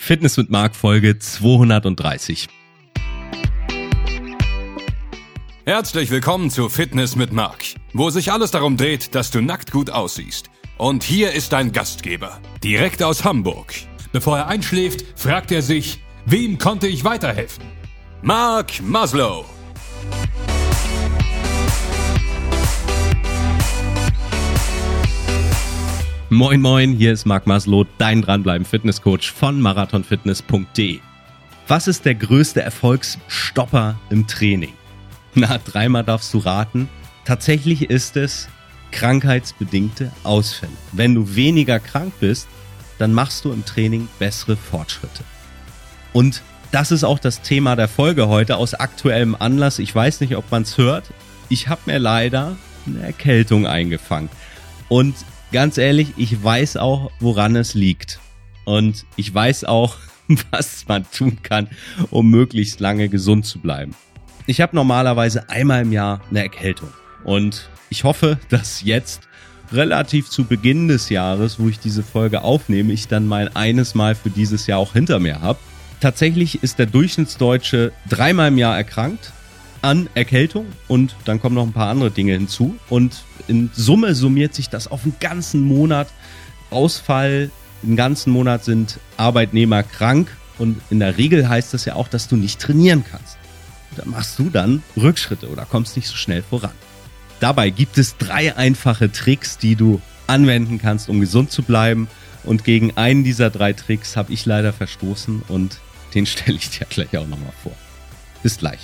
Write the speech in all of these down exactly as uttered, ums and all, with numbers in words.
Fitness mit Marc, Folge zweihundertdreißig. Herzlich willkommen zu Fitness mit Marc, wo sich alles darum dreht, dass du nackt gut aussiehst. Und hier ist dein Gastgeber, direkt aus Hamburg. Bevor er einschläft, fragt er sich, wem konnte ich weiterhelfen? Marc Maslow. Moin moin, hier ist Marc Maslow, dein Dranbleiben Fitnesscoach von marathonfitness punkt de. Was ist der größte Erfolgsstopper im Training? Na, dreimal darfst du raten. Tatsächlich ist es krankheitsbedingte Ausfälle. Wenn du weniger krank bist, dann machst du im Training bessere Fortschritte. Und das ist auch das Thema der Folge heute aus aktuellem Anlass. Ich weiß nicht, ob man es hört. Ich habe mir leider eine Erkältung eingefangen. Und ganz ehrlich, ich weiß auch, woran es liegt. Und ich weiß auch, was man tun kann, um möglichst lange gesund zu bleiben. Ich habe normalerweise einmal im Jahr eine Erkältung. Und ich hoffe, dass jetzt relativ zu Beginn des Jahres, wo ich diese Folge aufnehme, ich dann mein eines Mal für dieses Jahr auch hinter mir habe. Tatsächlich ist der Durchschnittsdeutsche dreimal im Jahr erkrankt an Erkältung und dann kommen noch ein paar andere Dinge hinzu. Und in Summe summiert sich das auf einen ganzen Monat Ausfall. Den ganzen Monat sind Arbeitnehmer krank und in der Regel heißt das ja auch, dass du nicht trainieren kannst. Da machst du dann Rückschritte oder kommst nicht so schnell voran. Dabei gibt es drei einfache Tricks, die du anwenden kannst, um gesund zu bleiben. Und gegen einen dieser drei Tricks habe ich leider verstoßen und den stelle ich dir gleich auch nochmal vor. Bis gleich.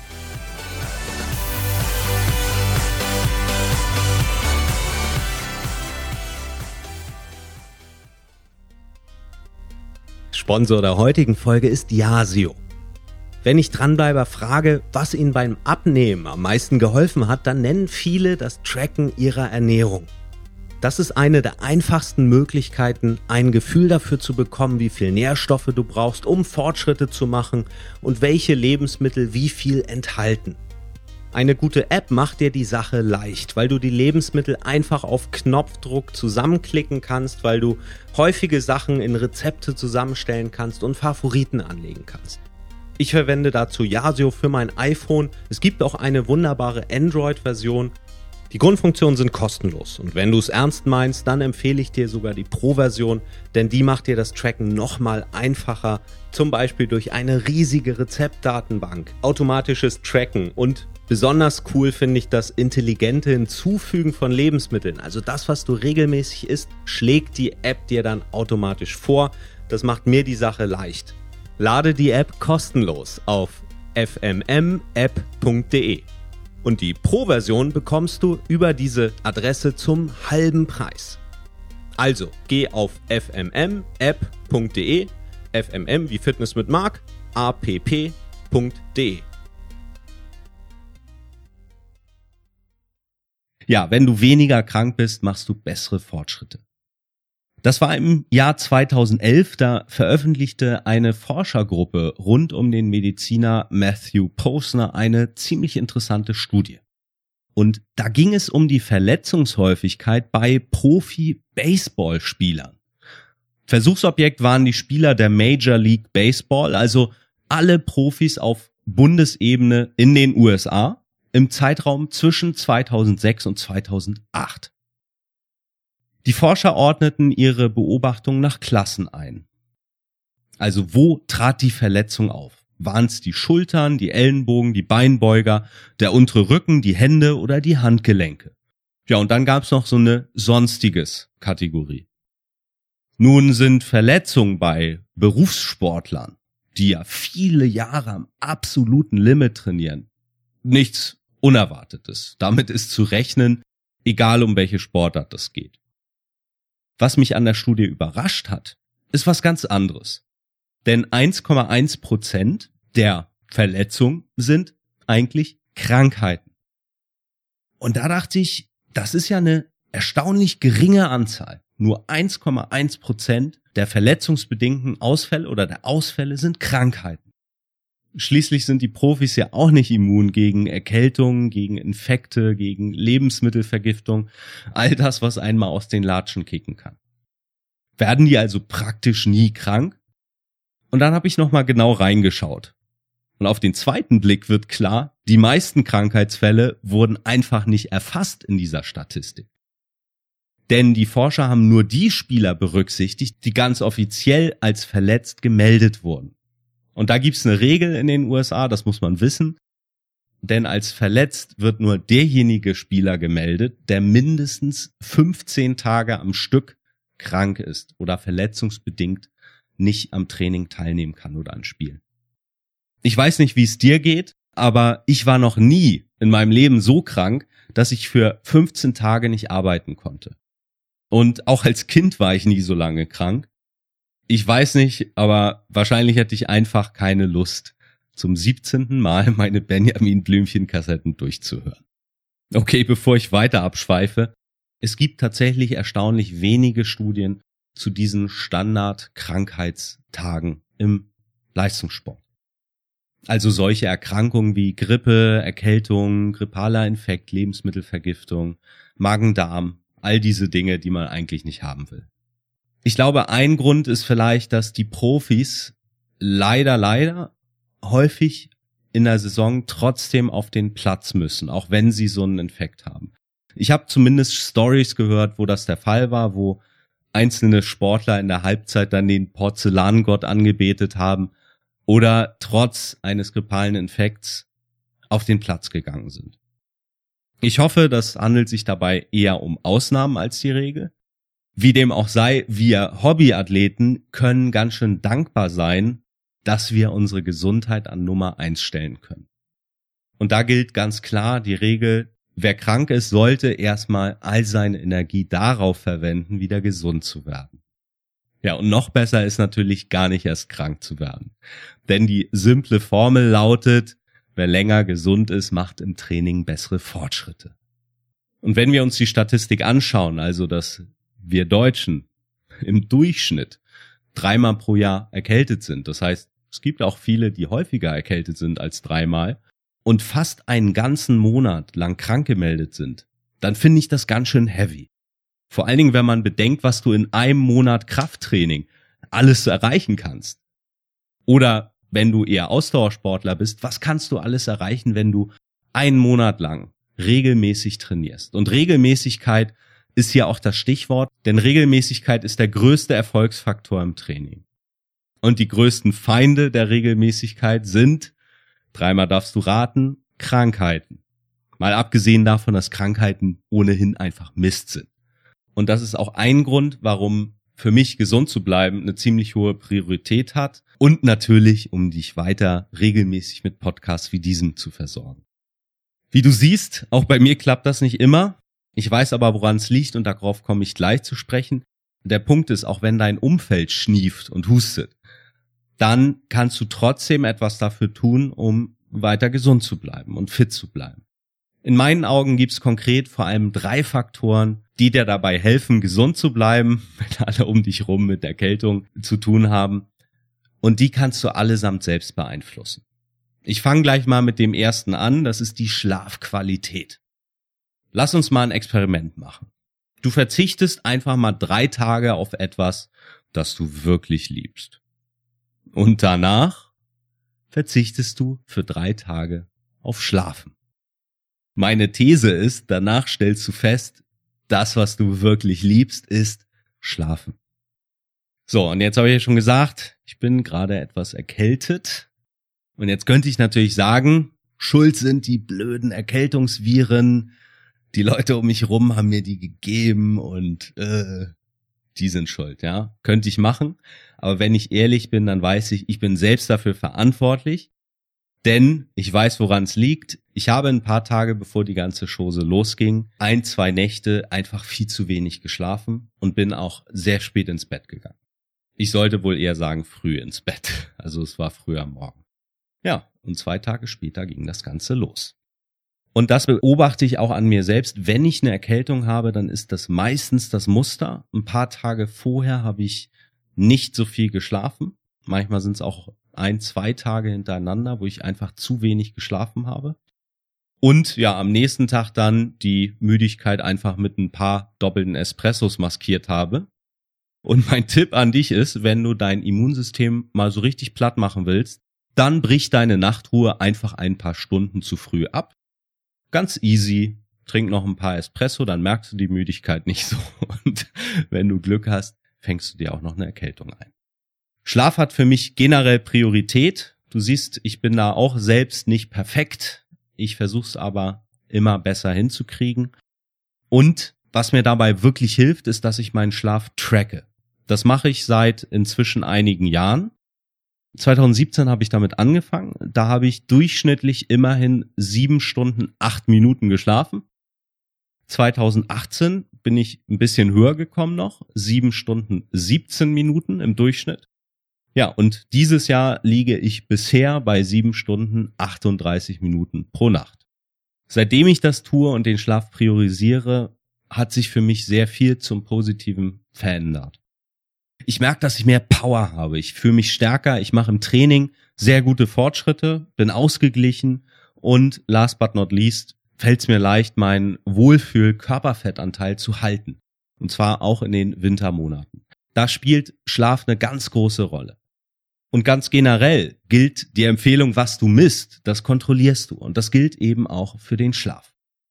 Sponsor der heutigen Folge ist Yasio. Wenn ich Dranbleiber frage, was ihnen beim Abnehmen am meisten geholfen hat, dann nennen viele das Tracken ihrer Ernährung. Das ist eine der einfachsten Möglichkeiten, ein Gefühl dafür zu bekommen, wie viel Nährstoffe du brauchst, um Fortschritte zu machen und welche Lebensmittel wie viel enthalten. Eine gute App macht dir die Sache leicht, weil du die Lebensmittel einfach auf Knopfdruck zusammenklicken kannst, weil du häufige Sachen in Rezepte zusammenstellen kannst und Favoriten anlegen kannst. Ich verwende dazu Yasio für mein iPhone. Es gibt auch eine wunderbare Android-Version. Die Grundfunktionen sind kostenlos und wenn du es ernst meinst, dann empfehle ich dir sogar die Pro-Version, denn die macht dir das Tracken nochmal einfacher, zum Beispiel durch eine riesige Rezeptdatenbank, automatisches Tracken und besonders cool finde ich das intelligente Hinzufügen von Lebensmitteln. Also das, was du regelmäßig isst, schlägt die App dir dann automatisch vor. Das macht mir die Sache leicht. Lade die App kostenlos auf f m m app punkt de und die Pro-Version bekommst du über diese Adresse zum halben Preis. Also geh auf f m m app punkt de, F M M wie Fitness mit Marc, app punkt de. Ja, wenn du weniger krank bist, machst du bessere Fortschritte. Das war im Jahr zweitausendelf, da veröffentlichte eine Forschergruppe rund um den Mediziner Matthew Posner eine ziemlich interessante Studie. Und da ging es um die Verletzungshäufigkeit bei Profi-Baseballspielern. Versuchsobjekt waren die Spieler der Major League Baseball, also alle Profis auf Bundesebene in den U S A im Zeitraum zwischen zweitausendsechs und zweitausendacht. Die Forscher ordneten ihre Beobachtungen nach Klassen ein. Also wo trat die Verletzung auf? Waren es die Schultern, die Ellenbogen, die Beinbeuger, der untere Rücken, die Hände oder die Handgelenke? Ja, und dann gab es noch so eine Sonstiges-Kategorie. Nun sind Verletzungen bei Berufssportlern, die ja viele Jahre am absoluten Limit trainieren, nichts Unerwartetes. Damit ist zu rechnen, egal um welche Sportart es geht. Was mich an der Studie überrascht hat, ist was ganz anderes. Denn eins Komma eins Prozent der Verletzungen sind eigentlich Krankheiten. Und da dachte ich, das ist ja eine erstaunlich geringe Anzahl. Nur eins Komma eins Prozent der verletzungsbedingten Ausfälle oder der Ausfälle sind Krankheiten. Schließlich sind die Profis ja auch nicht immun gegen Erkältungen, gegen Infekte, gegen Lebensmittelvergiftung, all das, was einen mal aus den Latschen kicken kann. Werden die also praktisch nie krank? Und dann habe ich nochmal genau reingeschaut. Und auf den zweiten Blick wird klar, die meisten Krankheitsfälle wurden einfach nicht erfasst in dieser Statistik. Denn die Forscher haben nur die Spieler berücksichtigt, die ganz offiziell als verletzt gemeldet wurden. Und da gibt's eine Regel in den U S A, das muss man wissen. Denn als verletzt wird nur derjenige Spieler gemeldet, der mindestens fünfzehn Tage am Stück krank ist oder verletzungsbedingt nicht am Training teilnehmen kann oder an Spielen. Ich weiß nicht, wie es dir geht, aber ich war noch nie in meinem Leben so krank, dass ich für fünfzehn Tage nicht arbeiten konnte. Und auch als Kind war ich nie so lange krank. Ich weiß nicht, aber wahrscheinlich hätte ich einfach keine Lust, zum siebzehnten Mal meine Benjamin Blümchen-Kassetten durchzuhören. Okay, bevor ich weiter abschweife, es gibt tatsächlich erstaunlich wenige Studien zu diesen Standard-Krankheitstagen im Leistungssport. Also solche Erkrankungen wie Grippe, Erkältung, grippaler Infekt, Lebensmittelvergiftung, Magen-Darm, all diese Dinge, die man eigentlich nicht haben will. Ich glaube, ein Grund ist vielleicht, dass die Profis leider, leider häufig in der Saison trotzdem auf den Platz müssen, auch wenn sie so einen Infekt haben. Ich habe zumindest Stories gehört, wo das der Fall war, wo einzelne Sportler in der Halbzeit dann den Porzellangott angebetet haben oder trotz eines grippalen Infekts auf den Platz gegangen sind. Ich hoffe, das handelt sich dabei eher um Ausnahmen als die Regel. Wie dem auch sei, wir Hobbyathleten können ganz schön dankbar sein, dass wir unsere Gesundheit an Nummer eins stellen können. Und da gilt ganz klar die Regel, wer krank ist, sollte erstmal all seine Energie darauf verwenden, wieder gesund zu werden. Ja, und noch besser ist natürlich gar nicht erst krank zu werden. Denn die simple Formel lautet, wer länger gesund ist, macht im Training bessere Fortschritte. Und wenn wir uns die Statistik anschauen, also dass wir Deutschen im Durchschnitt dreimal pro Jahr erkältet sind, das heißt, es gibt auch viele, die häufiger erkältet sind als dreimal und fast einen ganzen Monat lang krank gemeldet sind, dann finde ich das ganz schön heavy. Vor allen Dingen, wenn man bedenkt, was du in einem Monat Krafttraining alles erreichen kannst. Oder wenn du eher Ausdauersportler bist, was kannst du alles erreichen, wenn du einen Monat lang regelmäßig trainierst? Und Regelmäßigkeit ist hier auch das Stichwort, denn Regelmäßigkeit ist der größte Erfolgsfaktor im Training. Und die größten Feinde der Regelmäßigkeit sind, dreimal darfst du raten, Krankheiten. Mal abgesehen davon, dass Krankheiten ohnehin einfach Mist sind. Und das ist auch ein Grund, warum für mich gesund zu bleiben eine ziemlich hohe Priorität hat und natürlich, um dich weiter regelmäßig mit Podcasts wie diesem zu versorgen. Wie du siehst, auch bei mir klappt das nicht immer. Ich weiß aber, woran es liegt und darauf komme ich gleich zu sprechen. Der Punkt ist, auch wenn dein Umfeld schnieft und hustet, dann kannst du trotzdem etwas dafür tun, um weiter gesund zu bleiben und fit zu bleiben. In meinen Augen gibt es konkret vor allem drei Faktoren, die dir dabei helfen, gesund zu bleiben, wenn alle um dich rum mit Erkältung zu tun haben. Und die kannst du allesamt selbst beeinflussen. Ich fange gleich mal mit dem ersten an, das ist die Schlafqualität. Lass uns mal ein Experiment machen. Du verzichtest einfach mal drei Tage auf etwas, das du wirklich liebst. Und danach verzichtest du für drei Tage auf Schlafen. Meine These ist, danach stellst du fest, das, was du wirklich liebst, ist Schlafen. So, und jetzt habe ich ja schon gesagt, ich bin gerade etwas erkältet. Und jetzt könnte ich natürlich sagen, schuld sind die blöden Erkältungsviren. Die Leute um mich rum haben mir die gegeben und äh, die sind schuld, ja. Könnte ich machen. Aber wenn ich ehrlich bin, dann weiß ich, ich bin selbst dafür verantwortlich. Denn ich weiß, woran es liegt. Ich habe ein paar Tage, bevor die ganze Chose losging, ein, zwei Nächte einfach viel zu wenig geschlafen und bin auch sehr spät ins Bett gegangen. Ich sollte wohl eher sagen, früh ins Bett. Also es war früh am Morgen. Ja, und zwei Tage später ging das Ganze los. Und das beobachte ich auch an mir selbst. Wenn ich eine Erkältung habe, dann ist das meistens das Muster. Ein paar Tage vorher habe ich nicht so viel geschlafen. Manchmal sind es auch ein, zwei Tage hintereinander, wo ich einfach zu wenig geschlafen habe. Und ja, am nächsten Tag dann die Müdigkeit einfach mit ein paar doppelten Espressos maskiert habe. Und mein Tipp an dich ist, wenn du dein Immunsystem mal so richtig platt machen willst, dann brich deine Nachtruhe einfach ein paar Stunden zu früh ab. Ganz easy, trink noch ein paar Espresso, dann merkst du die Müdigkeit nicht so. Und wenn du Glück hast, fängst du dir auch noch eine Erkältung ein. Schlaf hat für mich generell Priorität. Du siehst, ich bin da auch selbst nicht perfekt. Ich versuche es aber immer besser hinzukriegen. Und was mir dabei wirklich hilft, ist, dass ich meinen Schlaf tracke. Das mache ich seit inzwischen einigen Jahren. zwanzig siebzehn habe ich damit angefangen. Da habe ich durchschnittlich immerhin sieben Stunden, acht Minuten geschlafen. zwanzig achtzehn bin ich ein bisschen höher gekommen noch. sieben Stunden, siebzehn Minuten im Durchschnitt. Ja, und dieses Jahr liege ich bisher bei sieben Stunden, achtunddreißig Minuten pro Nacht. Seitdem ich das tue und den Schlaf priorisiere, hat sich für mich sehr viel zum Positiven verändert. Ich merke, dass ich mehr Power habe. Ich fühle mich stärker. Ich mache im Training sehr gute Fortschritte, bin ausgeglichen und last but not least fällt es mir leicht, meinen Wohlfühl-Körperfettanteil zu halten. Und zwar auch in den Wintermonaten. Da spielt Schlaf eine ganz große Rolle. Und ganz generell gilt die Empfehlung, was du misst, das kontrollierst du. Und das gilt eben auch für den Schlaf.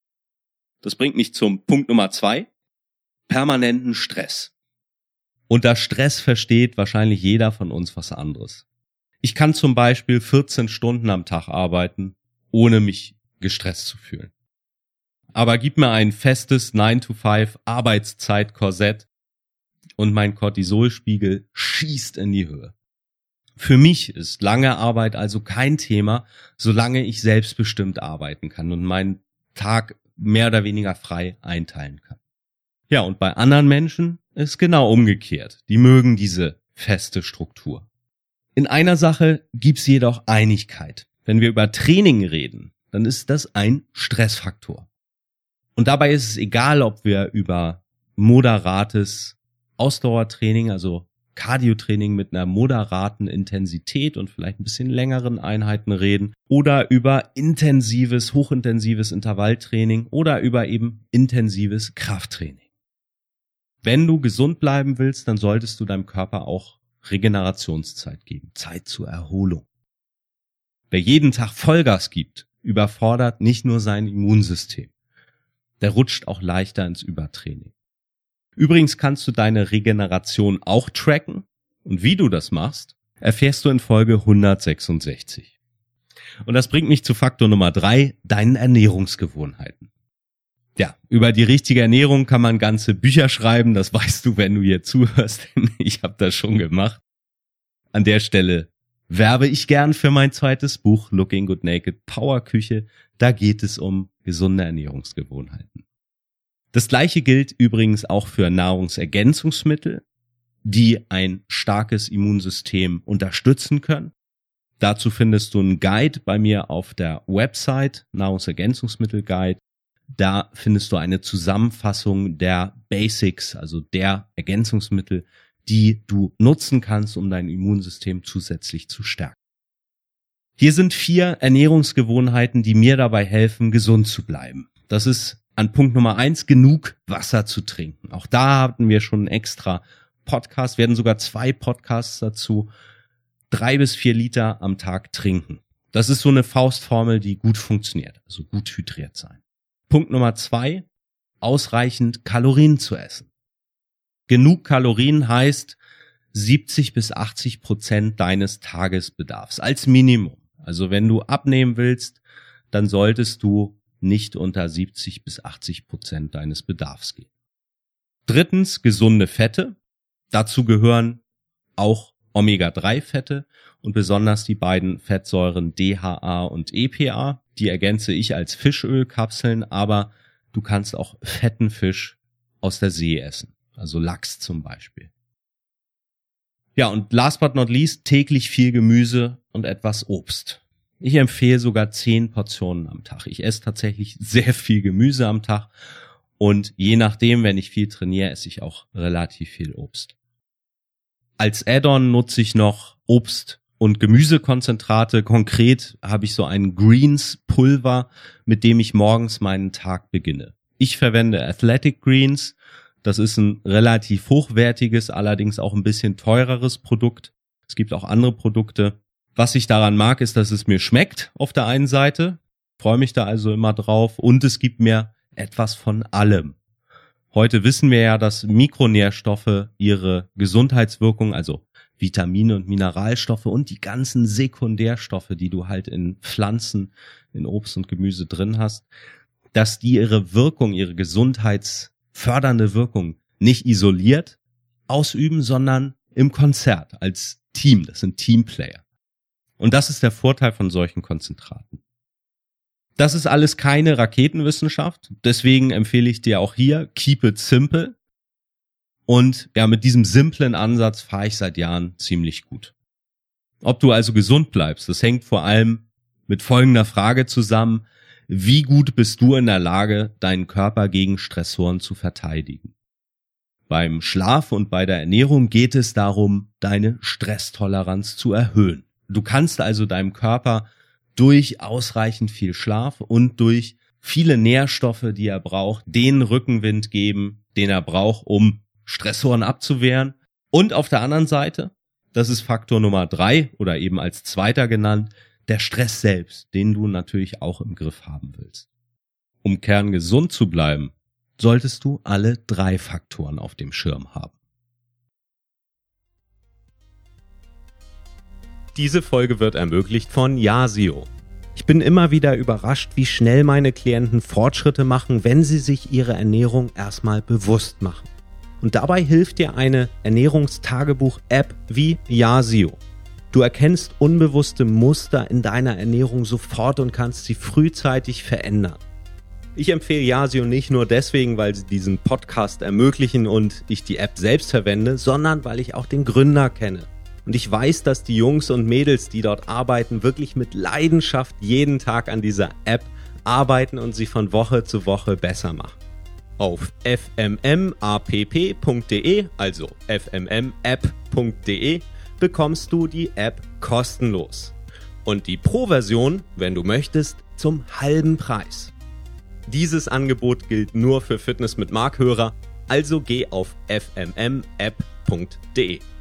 Das bringt mich zum Punkt Nummer zwei, permanenten Stress. Unter Stress versteht wahrscheinlich jeder von uns was anderes. Ich kann zum Beispiel vierzehn Stunden am Tag arbeiten, ohne mich gestresst zu fühlen. Aber gib mir ein festes nine to five Arbeitszeit-Korsett und mein Cortisolspiegel schießt in die Höhe. Für mich ist lange Arbeit also kein Thema, solange ich selbstbestimmt arbeiten kann und meinen Tag mehr oder weniger frei einteilen kann. Ja, und bei anderen Menschen ist genau umgekehrt. Die mögen diese feste Struktur. In einer Sache gibt's jedoch Einigkeit. Wenn wir über Training reden, dann ist das ein Stressfaktor. Und dabei ist es egal, ob wir über moderates Ausdauertraining, also Cardiotraining mit einer moderaten Intensität und vielleicht ein bisschen längeren Einheiten reden oder über intensives, hochintensives Intervalltraining oder über eben intensives Krafttraining. Wenn du gesund bleiben willst, dann solltest du deinem Körper auch Regenerationszeit geben, Zeit zur Erholung. Wer jeden Tag Vollgas gibt, überfordert nicht nur sein Immunsystem. Der rutscht auch leichter ins Übertraining. Übrigens kannst du deine Regeneration auch tracken und wie du das machst, erfährst du in Folge hundertsechsundsechzig. Und das bringt mich zu Faktor Nummer drei, deinen Ernährungsgewohnheiten. Ja, über die richtige Ernährung kann man ganze Bücher schreiben, das weißt du, wenn du hier zuhörst, denn ich habe das schon gemacht. An der Stelle werbe ich gern für mein zweites Buch Looking Good Naked Power Küche, da geht es um gesunde Ernährungsgewohnheiten. Das gleiche gilt übrigens auch für Nahrungsergänzungsmittel, die ein starkes Immunsystem unterstützen können. Dazu findest du einen Guide bei mir auf der Website, Nahrungsergänzungsmittel Guide. Da findest du eine Zusammenfassung der Basics, also der Ergänzungsmittel, die du nutzen kannst, um dein Immunsystem zusätzlich zu stärken. Hier sind vier Ernährungsgewohnheiten, die mir dabei helfen, gesund zu bleiben. Das ist an Punkt Nummer eins, genug Wasser zu trinken. Auch da hatten wir schon einen extra Podcast, werden sogar zwei Podcasts dazu. Drei bis vier Liter am Tag trinken. Das ist so eine Faustformel, die gut funktioniert, also gut hydriert sein. Punkt Nummer zwei, ausreichend Kalorien zu essen. Genug Kalorien heißt siebzig bis achtzig Prozent deines Tagesbedarfs als Minimum. Also wenn du abnehmen willst, dann solltest du nicht unter siebzig bis achtzig Prozent deines Bedarfs gehen. Drittens, gesunde Fette. Dazu gehören auch Omega drei Fette und besonders die beiden Fettsäuren D H A und E P A. Die ergänze ich als Fischölkapseln, aber du kannst auch fetten Fisch aus der See essen, also Lachs zum Beispiel. Ja, und last but not least, täglich viel Gemüse und etwas Obst. Ich empfehle sogar zehn Portionen am Tag. Ich esse tatsächlich sehr viel Gemüse am Tag und je nachdem, wenn ich viel trainiere, esse ich auch relativ viel Obst. Als Add-on nutze ich noch Obst- und Gemüsekonzentrate. Konkret habe ich so ein Greens-Pulver, mit dem ich morgens meinen Tag beginne. Ich verwende Athletic Greens. Das ist ein relativ hochwertiges, allerdings auch ein bisschen teureres Produkt. Es gibt auch andere Produkte. Was ich daran mag, ist, dass es mir schmeckt auf der einen Seite. Freue mich da also immer drauf. Und es gibt mir etwas von allem. Heute wissen wir ja, dass Mikronährstoffe ihre Gesundheitswirkung, also Vitamine und Mineralstoffe und die ganzen Sekundärstoffe, die du halt in Pflanzen, in Obst und Gemüse drin hast, dass die ihre Wirkung, ihre gesundheitsfördernde Wirkung nicht isoliert ausüben, sondern im Konzert als Team. Das sind Teamplayer. Und das ist der Vorteil von solchen Konzentraten. Das ist alles keine Raketenwissenschaft. Deswegen empfehle ich dir auch hier, keep it simple. Und ja, mit diesem simplen Ansatz fahre ich seit Jahren ziemlich gut. Ob du also gesund bleibst, das hängt vor allem mit folgender Frage zusammen. Wie gut bist du in der Lage, deinen Körper gegen Stressoren zu verteidigen? Beim Schlaf und bei der Ernährung geht es darum, deine Stresstoleranz zu erhöhen. Du kannst also deinem Körper durch ausreichend viel Schlaf und durch viele Nährstoffe, die er braucht, den Rückenwind geben, den er braucht, um Stressoren abzuwehren. Und auf der anderen Seite, das ist Faktor Nummer drei oder eben als zweiter genannt, der Stress selbst, den du natürlich auch im Griff haben willst. Um kerngesund zu bleiben, solltest du alle drei Faktoren auf dem Schirm haben. Diese Folge wird ermöglicht von Yasio. Ich bin immer wieder überrascht, wie schnell meine Klienten Fortschritte machen, wenn sie sich ihre Ernährung erstmal bewusst machen. Und dabei hilft dir eine Ernährungstagebuch-App wie Yasio. Du erkennst unbewusste Muster in deiner Ernährung sofort und kannst sie frühzeitig verändern. Ich empfehle Yasio nicht nur deswegen, weil sie diesen Podcast ermöglichen und ich die App selbst verwende, sondern weil ich auch den Gründer kenne. Und ich weiß, dass die Jungs und Mädels, die dort arbeiten, wirklich mit Leidenschaft jeden Tag an dieser App arbeiten und sie von Woche zu Woche besser machen. Auf f m m app punkt d e, also f m m app punkt d e, bekommst du die App kostenlos. Und die Pro-Version, wenn du möchtest, zum halben Preis. Dieses Angebot gilt nur für Fitness mit Mark-Hörer, also geh auf f m m app punkt d e.